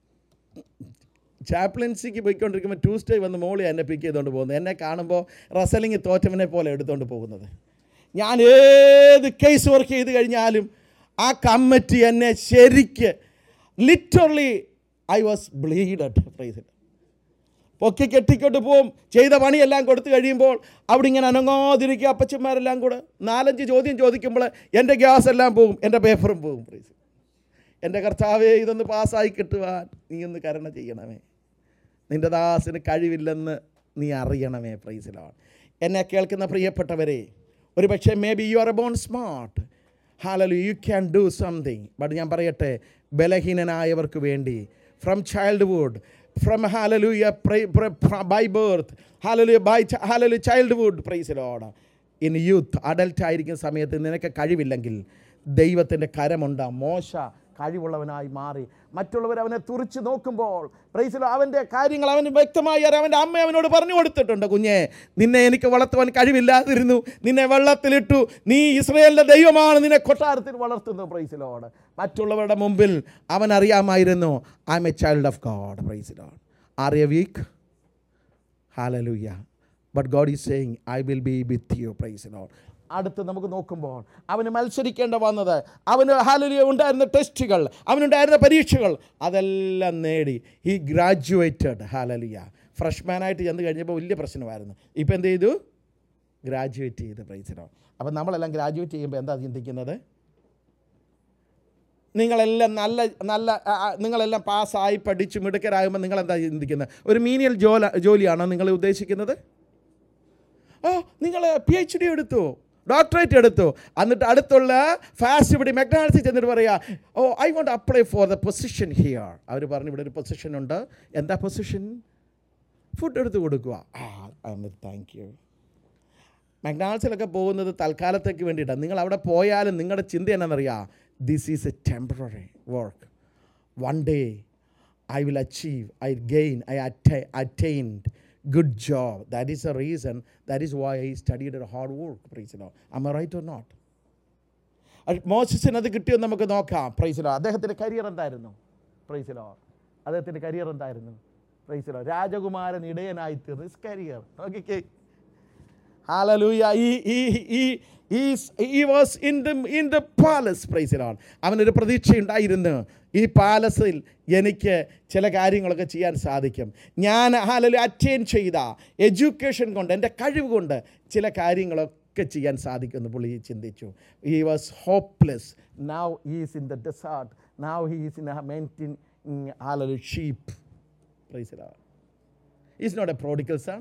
ചാപ്ലിൻസിക്ക് പോയിക്കൊണ്ടിരിക്കുമ്പോൾ ട്യൂസ്ഡേ വന്ന് മോളി എന്നെ പിക്ക് ചെയ്തുകൊണ്ട് പോകുന്നത്. എന്നെ കാണുമ്പോൾ റസലിംഗ് തോറ്റവനെ പോലെ എടുത്തുകൊണ്ട് പോകുന്നത്. ഞാൻ ഏത് കേസ് വർക്ക് ചെയ്ത് കഴിഞ്ഞാലും ആ കമ്മിറ്റി എന്നെ ശരിക്ക് literally I was bleeded. Praise. പൊക്കി കെട്ടിക്കൊണ്ട് പോവും. ചെയ്ത പണിയെല്ലാം കൊടുത്തു കഴിയുമ്പോൾ അവിടെ ഇങ്ങനെ അനങ്ങാതിരിക്കുക. അപ്പച്ചന്മാരെല്ലാം കൂടെ 4-5 ചോദ്യം ചോദിക്കുമ്പോൾ എൻ്റെ ഗ്യാസ് എല്ലാം പോകും, എൻ്റെ പേപ്പറും പോകും. പ്രൈസ്. എൻ്റെ കർത്താവേ, ഇതൊന്ന് പാസ്സായി കിട്ടുവാൻ നീ ഒന്ന് കരുണ ചെയ്യണമേ. നിൻ്റെ ദാസിന് കഴിവില്ലെന്ന് നീ അറിയണമേ. Praise Lord. എന്നെ കേൾക്കുന്ന പ്രിയപ്പെട്ടവരെ, ഒരു പക്ഷേ may be you are a born smart. Hallelujah, you can do something. But ഞാൻ പറയട്ടെ, ബലഹീനനായവർക്ക് വേണ്ടി from childhood, from hallelujah by birth, hallelujah by hallelujah childhood, praise the Lord, in youth, adult ആയിരിക്കുന്ന സമയത്ത് നിനക്ക് കഴിവില്ലെങ്കിൽ ദൈവത്തിൻ്റെ കരമുണ്ട്. മോശ കഴിവുള്ളവനായി മാറി. മറ്റുള്ളവർ അവനെ തുറിച്ച് നോക്കുമ്പോൾ പ്രൈസ് ദി, അവൻ്റെ കാര്യങ്ങൾ അവന് വ്യക്തമായി അവൻ്റെ അമ്മ അവനോട് പറഞ്ഞു കൊടുത്തിട്ടുണ്ട്. കുഞ്ഞെ, നിന്നെ എനിക്ക് വളർത്തുവാൻ കഴിവില്ലാതിരുന്നു, നിന്നെ വെള്ളത്തിലിട്ടു, നീ ഇസ്രായേലിൻ്റെ ദൈവമാണ് നിന്നെ കൊട്ടാരത്തിൽ വളർത്തുന്നു. Praise the lord. മറ്റുള്ളവരുടെ മുമ്പിൽ അവൻ അറിയാമായിരുന്നു, I am a child of God. Praise the lord. Are you weak? Hallelujah. But God is saying, I will be with you. Praise the lord. അടുത്ത് നമുക്ക് നോക്കുമ്പോൾ അവന് മത്സരിക്കേണ്ട വന്നത്, അവന് ഹല്ലേലൂയ ഉണ്ടായിരുന്ന ടെസ്റ്റുകൾ, അവനുണ്ടായിരുന്ന പരീക്ഷകൾ, അതെല്ലാം നേടി. He graduated. ഹല്ലേലൂയ. ഫ്രഷ്മാനായിട്ട് ചെന്ന് കഴിഞ്ഞപ്പോൾ വലിയ പ്രശ്നമായിരുന്നു. ഇപ്പം എന്ത് ചെയ്തു? ഗ്രാജുവേറ്റ് ചെയ്ത്. Praise the lord. അപ്പം നമ്മളെല്ലാം ഗ്രാജുവേറ്റ് ചെയ്യുമ്പോൾ എന്താ ചിന്തിക്കുന്നത്? നിങ്ങളെല്ലാം പാസ്സായി പഠിച്ച് മിടുക്കരാകുമ്പോൾ നിങ്ങളെന്താ ചിന്തിക്കുന്നത്? ഒരു മീനിയൽ ജോലിയാണോ നിങ്ങൾ ഉദ്ദേശിക്കുന്നത്? ഓ, നിങ്ങൾ PhD എടുത്തു, ഡോക്ടറേറ്റ് എടുത്തു, എന്നിട്ട് അടുത്തുള്ള ഫാസ്റ്റ് ഫുഡ് മെക്ഡൊണാൾഡ്സിൽ ചെന്നിട്ട് പറയുക, oh I want apply for the position here. അവർ പറഞ്ഞു, ഇവിടെ ഒരു പൊസിഷൻ ഉണ്ട്. എന്താ പൊസിഷൻ? ഫുഡ് എടുത്ത് കൊടുക്കുക. Thank you. മെക്ഡൊണാൾഡ്സിലൊക്കെ പോകുന്നത് തൽക്കാലത്തേക്ക് വേണ്ടിയിട്ടാണ്. നിങ്ങൾ അവിടെ പോയാലും നിങ്ങളുടെ ചിന്ത എന്നാണെന്നറിയാം, this is a temporary work. One day I will achieve, I gain, I attained good job. That is the reason, that is why I studied at hard work. Praise the Lord. Am I right or not? മോശസിന് അത് കിട്ടിയെന്ന് നമുക്ക് നോക്കാം. Praise the lord. അദ്ദേഹത്തിൻ്റെ കരിയർ എന്തായിരുന്നു? Praise the lord. അദ്ദേഹത്തിൻ്റെ കരിയർ എന്തായിരുന്നു? Praise the lord. രാജകുമാരൻ ഇടയനായി തീർന്നു. His career. Okay. Hallelujah. He was in the palace. Praise the Lord. അവനൊരു പ്രതീക്ഷയുണ്ടായിരുന്നു, ഈ പാലസിൽ എനിക്ക് ചില കാര്യങ്ങളൊക്കെ ചെയ്യാൻ സാധിക്കും. ഞാൻ ഹല്ലേലൂയ അറ്റൈൻ ചെയ്ത എഡ്യൂക്കേഷൻ കൊണ്ട്, എൻ്റെ കഴിവ് കൊണ്ട് ചില കാര്യങ്ങളൊക്കെ ചെയ്യാൻ സാധിക്കുമെന്ന് പുള്ളി ചിന്തിച്ചു. He was hopeless. Now he is in the desert. Now he is in a mountain, hallelujah, sheep. Praise the Lord. He is not a prodigal son.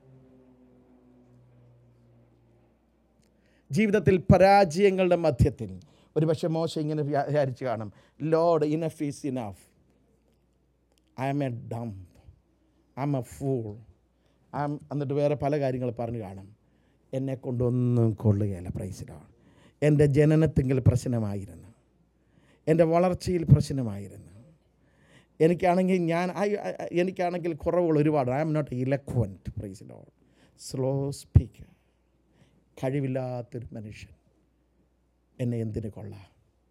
ജീവിതത്തിൽ പരാജയങ്ങളുടെ മധ്യത്തിൽ ഒരു പക്ഷേ മോശ ഇങ്ങനെ വിചാരിച്ച് കാണും, lord enough is enough, I am a dumb, I am a fool, എന്നിട്ട് വേറെ പല കാര്യങ്ങൾ പറഞ്ഞു കാണും. എന്നെ കൊണ്ടൊന്നും കൊള്ളുകയില്ല. Price the Lord. എൻ്റെ ജനനത്തെങ്കിൽ പ്രശ്നമായിരുന്നു, എൻ്റെ വളർച്ചയിൽ പ്രശ്നമായിരുന്നു, എനിക്കാണെങ്കിൽ കുറവുകൾ ഒരുപാട്. I am not eloquent. Praise the lord. Slow speaker. കഴിവില്ലാത്തൊരു മനുഷ്യൻ, എന്നെ എന്തിനു കൊള്ളാം.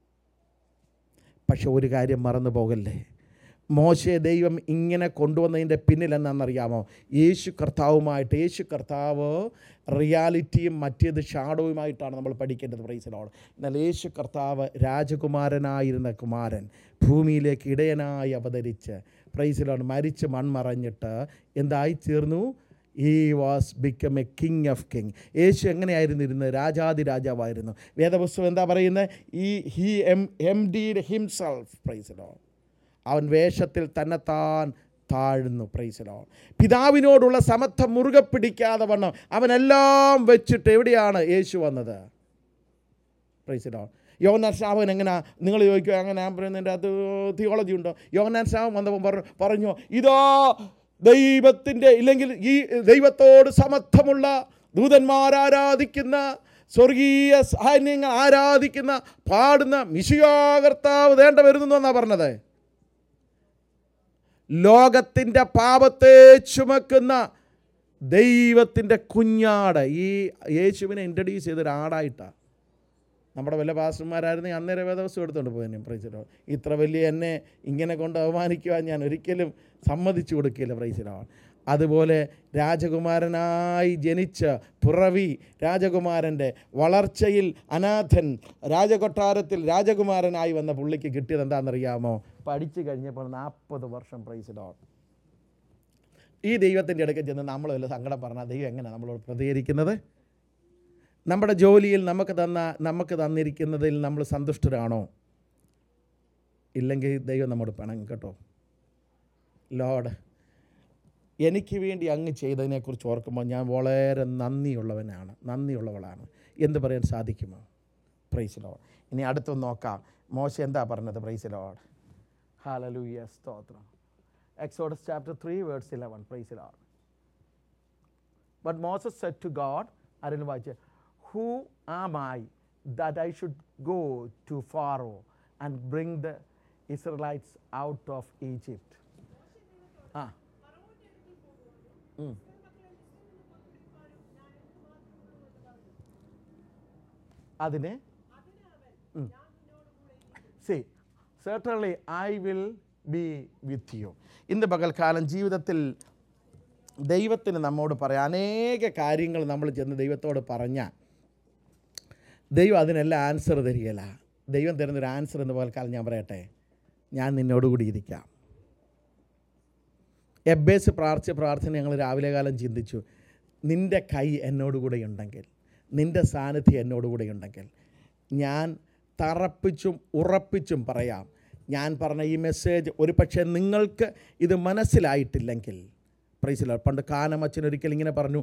പക്ഷെ ഒരു കാര്യം മറന്നു പോകല്ലേ, മോശയെ ദൈവം ഇങ്ങനെ കൊണ്ടുവന്നതിൻ്റെ പിന്നിൽ എന്നാണെന്നറിയാമോ? യേശു കർത്താവ് റിയാലിറ്റിയും മറ്റേത് ഷാഡോയുമായിട്ടാണ് നമ്മൾ പഠിക്കേണ്ടത്. Praise the lord. എന്നാൽ യേശു കർത്താവ് രാജകുമാരനായിരുന്ന കുമാരൻ ഭൂമിയിലേക്ക് ഇടയനായി അവതരിച്ച്, പ്രൈസ് ദി ലോർഡ്, മരിച്ച് മൺമറഞ്ഞിട്ട് എന്തായി തീർന്നു? He was become a king of king. യേശു എങ്ങനെയായിരുന്നു ഇരുന്നത്? രാജാതിരാജാവായിരുന്നു. വേദപുസ്തകം എന്താ പറയുന്നത്? He emptied himself. Praise the Lord. അവൻ വേഷത്തിൽ തന്നെത്താൻ താഴ്ന്നു. Price the Lord. പിതാവിനോടുള്ള സമത്വം മുറുകെ പിടിക്കാതെ വണ്ണം അവനെല്ലാം വെച്ചിട്ട് എവിടെയാണ് യേശു വന്നത്? Price the Lord. യോഹന്നാൻ സ്നാപകൻ എങ്ങനെ? നിങ്ങൾ ചോദിക്കുക, അങ്ങനെ ഞാൻ പറയുന്നതിൻ്റെ അത് തിയോളജി ഉണ്ടോ? യോഹന്നാൻ സ്നാപകൻ വന്നപ്പോൾ പറഞ്ഞു, ഇതോ ദൈവത്തിൻ്റെ ഇല്ലെങ്കിൽ ഈ ദൈവത്തോട് സമത്വമുള്ള ദൂതന്മാരാരാധിക്കുന്ന സ്വർഗീയ സൈന്യങ്ങൾ ആരാധിക്കുന്ന പാടുന്ന മിശിഹാ കർത്താവ് വേണ്ട വരുന്നു എന്നാണ് പറഞ്ഞത്. ലോകത്തിൻ്റെ പാപത്തെ ചുമക്കുന്ന ദൈവത്തിൻ്റെ കുഞ്ഞാട്. ഈ യേശുവിനെ ഇൻട്രൊഡ്യൂസ് ചെയ്തൊരാടായിട്ടാണ്. നമ്മുടെ വല്ല പാസ്റ്റർമാരായിരുന്നു അന്നേരം വേദവസ്തു എടുത്തുകൊണ്ട് പോയി. പ്രൈസിലോ ഇത്ര വലിയ എന്നെ ഇങ്ങനെ കൊണ്ട് അവമാനിക്കുവാൻ ഞാൻ ഒരിക്കലും സമ്മതിച്ചു കൊടുക്കില്ല. പ്രൈസിലോ അതുപോലെ രാജകുമാരനായി ജനിച്ച പുറവി രാജകുമാരൻ്റെ വളർച്ചയിൽ അനാഥൻ രാജകൊട്ടാരത്തിൽ രാജകുമാരനായി വന്ന പുള്ളിക്ക് കിട്ടിയത് എന്താണെന്നറിയാമോ? പഠിച്ചു കഴിഞ്ഞപ്പോൾ 40 വർഷം. പ്രൈസിലോ ഈ ദൈവത്തിൻ്റെ അടുക്കൽ ചെന്ന് നമ്മൾ വല്ല സങ്കടം പറഞ്ഞാൽ ദൈവം എങ്ങനെ നമ്മളോട് പ്രതികരിക്കുന്നത്? നമ്മുടെ ജോലിയിൽ നമുക്ക് തന്നിരിക്കുന്നതിൽ നമ്മൾ സന്തുഷ്ടരാണോ? ഇല്ലെങ്കിൽ ദൈവം നമ്മോട് പിണങ്ങും കേട്ടോ. ലോർഡ്, എനിക്ക് വേണ്ടി അങ്ങ് ചെയ്തതിനെക്കുറിച്ച് ഓർക്കുമ്പോൾ ഞാൻ വളരെ നന്ദിയുള്ളവളാണ് എന്ന് പറയാൻ സാധിക്കുമോ? Praise lord. ഇനി അടുത്തൊന്ന് നോക്കാം. മോശ എന്താ പറഞ്ഞത്? Praise lord. ഹല്ലേലൂയ, സ്തോത്രം. Exodus chapter 3 verse 11. Praise the Lord. But Moses said to God, who am I that I should go to Pharaoh and bring the Israelites out of Egypt? അതിനെ See, certainly I will be with you. ഇന്ന് പകൽക്കാലം ജീവിതത്തിൽ ദൈവത്തിന് നമ്മോട് പറയാം അനേക കാര്യങ്ങൾ നമ്മൾ ചെന്ന് ദൈവത്തോട് പറഞ്ഞാൽ ദൈവം അതിനെല്ലാം ആൻസർ തരികയില്ല. ദൈവം തരുന്നൊരു ആൻസർ എന്ന് പകൽക്കാലം ഞാൻ പറയട്ടെ, ഞാൻ നിന്നോടുകൂടി ഇരിക്കാം. എബ്ബേസ് പ്രാർത്ഥിച്ച പ്രാർത്ഥന ഞങ്ങൾ രാവിലെ കാലം ചിന്തിച്ചു. നിൻ്റെ കൈ എന്നോടുകൂടെ ഉണ്ടെങ്കിൽ, നിൻ്റെ സാന്നിധ്യം എന്നോടുകൂടെ ഉണ്ടെങ്കിൽ, ഞാൻ തറപ്പിച്ചും ഉറപ്പിച്ചും പറയാം, ഞാൻ പറഞ്ഞ ഈ മെസ്സേജ് ഒരു പക്ഷേ നിങ്ങൾക്ക് ഇത് മനസ്സിലായിട്ടില്ലെങ്കിൽ, പ്രൈസ് ദി ലോർഡ്. പണ്ട് കാനമച്ചൻ ഒരിക്കൽ ഇങ്ങനെ പറഞ്ഞു,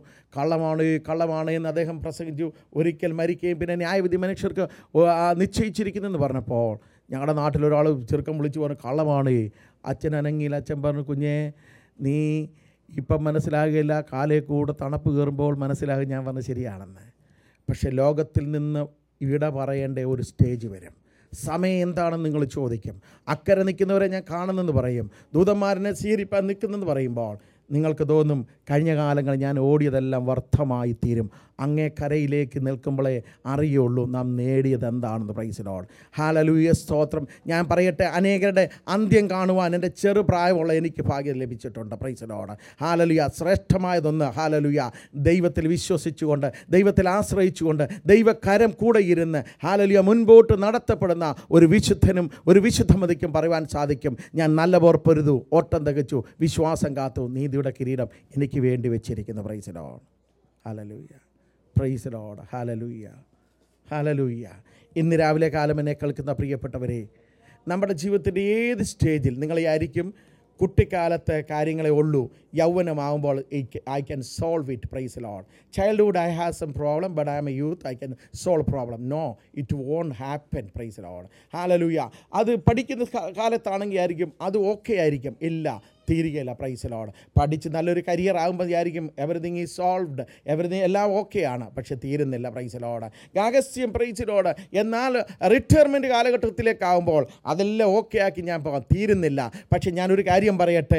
കള്ളമാണ് എന്ന് അദ്ദേഹം പ്രസംഗിച്ചു. ഒരിക്കൽ മരിക്കുകയും പിന്നെ ന്യായവിധി മനുഷ്യർക്ക് നിശ്ചയിച്ചിരിക്കുന്നെന്ന് പറഞ്ഞപ്പോൾ ഞങ്ങളുടെ നാട്ടിലൊരാൾ ചെറുക്കം വിളിച്ചു പറഞ്ഞു, കള്ളമാണ്. അച്ഛൻ അനങ്ങിയില്ല. അച്ഛൻ പറഞ്ഞു, കുഞ്ഞേ നീ ഇപ്പം മനസ്സിലാകില്ല, കാലേ കൂടെ തണുപ്പ് കയറുമ്പോൾ മനസ്സിലാകും. ഞാൻ പറഞ്ഞത് ശരിയാണെന്ന്. പക്ഷേ ലോകത്തിൽ നിന്ന് വിട പറയേണ്ട ഒരു സ്റ്റേജ് വരും. സമയം എന്താണെന്ന് നിങ്ങൾ ചോദിക്കും. അക്കരെ നിൽക്കുന്നവരെ ഞാൻ കാണുന്നെന്ന് പറയും, ദൂതന്മാരനെ സ്വീകരിപ്പാൻ നിൽക്കുന്നെന്ന് പറയുമ്പോൾ നിങ്ങൾക്ക് തോന്നും കഴിഞ്ഞ കാലങ്ങളിൽ ഞാൻ ഓടിയതെല്ലാം വ്യർത്ഥമായി തീരും. അങ്ങേ കരയിലേക്ക് നിൽക്കുമ്പോഴേ അറിയുള്ളൂ നാം നേടിയത് എന്താണെന്ന്. Price the lord. ഹല്ലേലൂയ, സ്തോത്രം. ഞാൻ പറയട്ടെ, അനേകരുടെ അന്ത്യം കാണുവാൻ എൻ്റെ ചെറുപ്രായമുള്ള എനിക്ക് ഭാഗ്യം ലഭിച്ചിട്ടുണ്ട്. Praise the lord. ഹല്ലേലൂയ. ശ്രേഷ്ഠമായതൊന്ന്, ഹല്ലേലൂയ, ദൈവത്തിൽ വിശ്വസിച്ചുകൊണ്ട്, ദൈവത്തിൽ ആശ്രയിച്ചുകൊണ്ട്, ദൈവകരം കൂടെ ഇരുന്ന്, ഹല്ലേലൂയ, മുൻപോട്ട് നടത്തപ്പെടുന്ന ഒരു വിശുദ്ധനും ഒരു വിശുദ്ധമതിക്കും പറയുവാൻ സാധിക്കും, ഞാൻ നല്ലപോർ പൊരുതു, ഓട്ടം തികച്ചു, വിശ്വാസം കാത്തു, നീതിയുടെ കിരീടം എനിക്ക് വേണ്ടി വെച്ചിരിക്കുന്നു. Praise the lord. Hallelujah. Praise the lord. Hallelujah, hallelujah. ഇന്ന് രാവിലെ കാലം എന്നെ കേൾക്കുന്ന പ്രിയപ്പെട്ടവരെ, നമ്മുടെ ജീവിതത്തിൻ്റെ ഏത് സ്റ്റേജിൽ നിങ്ങളെയായിരിക്കും കുട്ടിക്കാലത്തെ കാര്യങ്ങളെ ഉള്ളൂ, യൗവനമാകുമ്പോൾ I can solve it. Praise the lord. Childhood I have some problem, but I am a youth, I can solve problem. No, it won't happen. Praise the lord. Hallelujah. അത് പഠിക്കുന്ന കാലത്താണെങ്കിൽ ആയിരിക്കും അത് ഓക്കെ ആയിരിക്കും. ഇല്ല, തീരുകയില്ല. Price the Lord. പഠിച്ച് നല്ലൊരു കരിയർ ആകുമ്പോൾ ആയിരിക്കും എവറിതിങ് ഈസ് സോൾവ്ഡ്, എവറിതിങ് എല്ലാം ഓക്കെയാണ്. പക്ഷെ തീരുന്നില്ല. Praise the lord. രഹസ്യം. Praise the lord. എന്നാൽ റിട്ടയർമെൻറ്റ് കാലഘട്ടത്തിലേക്കാവുമ്പോൾ അതെല്ലാം ഓക്കെ ആക്കി ഞാൻ പോകാം, തീരുന്നില്ല. പക്ഷെ ഞാനൊരു കാര്യം പറയട്ടെ,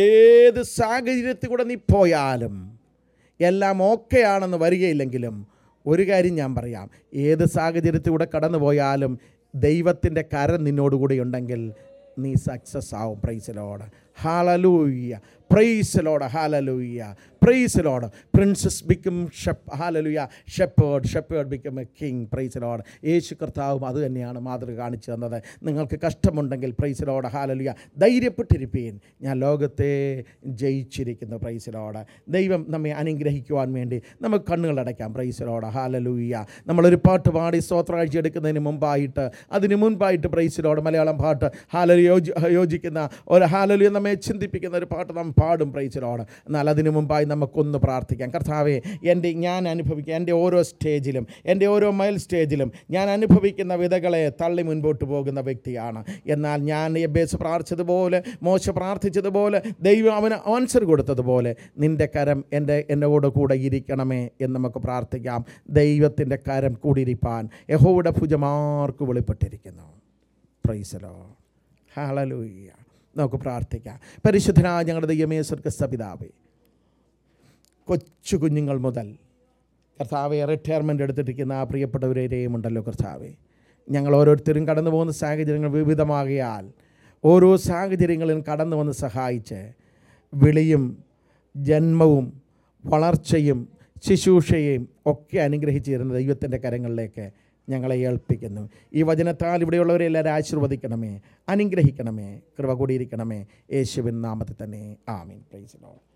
ഏത് സാഹചര്യത്തിൽ കൂടെ നീ പോയാലും എല്ലാം ഓക്കെ ആണെന്ന് വരികയില്ലെങ്കിലും ഒരു കാര്യം ഞാൻ പറയാം, ഏത് സാഹചര്യത്തിലൂടെ കടന്നു പോയാലും ദൈവത്തിൻ്റെ കരം നിന്നോടുകൂടി ഉണ്ടെങ്കിൽ നീ സക്സസ് ആവും. Praise the lord. Hallelujah. Praise the lord. Hallelujah. Praise the lord. Princes become hallelujah shepherd become a king. Praise the lord. Yesu കർത്താവും അത് തന്നെയാണ് മാതൃക കാണിച്ചു തന്നത്. നിങ്ങൾക്ക് കഷ്ടമുണ്ടെങ്കിൽ പ്രൈസ് ദി ലോർഡ്, ഹല്ലേലൂയ, ധൈര്യപ്പെട്ടിരിപ്പീൻ, ഞാൻ ലോകത്തെ ജയിച്ചിരിക്കുന്നു. Price the Lord. ദൈവം നമ്മെ അനുഗ്രഹിക്കുവാൻ വേണ്ടി നമുക്ക് കണ്ണുകളടയ്ക്കാം. Praise the lord. ഹല്ലേലൂയ. നമ്മളൊരു പാട്ട് പാടി സ്തോത്രകാഴ്ച എടുക്കുന്നതിന് മുമ്പായിട്ട്, അതിന് മുൻപായിട്ട് പ്രൈസ് ദി ലോർഡ്, മലയാളം പാട്ട് ഹല്ലേലൂയ യോജിക്കുന്ന ഒരു ഹല്ലേലൂയ നമ്മെ ചിന്തിപ്പിക്കുന്ന ഒരു പാട്ട് നാം പാടും. Praise lord. എന്നാൽ അതിനു മുമ്പായി നമുക്കൊന്ന് പ്രാർത്ഥിക്കാം. കർത്താവേ, ഞാൻ അനുഭവിക്കുക എൻ്റെ ഓരോ സ്റ്റേജിലും, എൻ്റെ ഓരോ മൈൽ സ്റ്റേജിലും ഞാൻ അനുഭവിക്കുന്ന വിധകളെ തള്ളി മുൻപോട്ട് പോകുന്ന വ്യക്തിയാണ്. എന്നാൽ ഞാൻ എബേസ് പ്രാർത്ഥിച്ചതുപോലെ, മോശ പ്രാർത്ഥിച്ചതുപോലെ, ദൈവം അവന് ആൻസർ കൊടുത്തതുപോലെ നിൻ്റെ കരം എന്നോട് കൂടെ ഇരിക്കണമേ എന്ന് നമുക്ക് പ്രാർത്ഥിക്കാം. ദൈവത്തിൻ്റെ കരം കൂടിയിരിപ്പാൻ യഹോവയുടെ ഭുജമാർക്ക് വെളിപ്പെട്ടിരിക്കുന്നു. Praise the lord. ഹല്ലേലൂയ. നമുക്ക് പ്രാർത്ഥിക്കാം. പരിശുദ്ധനായ ഞങ്ങളുടെ ദൈവമേ, സ്വർഗ്ഗസ്ഥ പിതാവേ, കൊച്ചു കുഞ്ഞുങ്ങൾ മുതൽ കർത്താവെ റിട്ടയർമെൻ്റ് എടുത്തിരിക്കുന്ന ആ പ്രിയപ്പെട്ടവരെയും ഉണ്ടല്ലോ കർത്താവെ, ഞങ്ങൾ ഓരോരുത്തരും കടന്നു പോകുന്ന സാഹചര്യങ്ങൾ വിവിധമാകിയാൽ ഓരോ സാഹചര്യങ്ങളിലും കടന്നു വന്ന് സഹായിച്ച് വിളിയും ജന്മവും വളർച്ചയും ശുശ്രൂഷയും ഒക്കെ അനുഗ്രഹിച്ചു തരുന്ന ദൈവത്തിൻ്റെ കരങ്ങളിലേക്ക് ഞങ്ങളെ ഏൽപ്പിക്കുന്നു. ഈ വചനത്താൽ ഇവിടെയുള്ളവരെ എല്ലാവരും ആശീർവദിക്കണമേ, അനുഗ്രഹിക്കണമേ, കൃപ കൂടിയിരിക്കണമേ. യേശുവിൻ നാമത്തിൽ തന്നെ ആമീൻ. Price the Lord.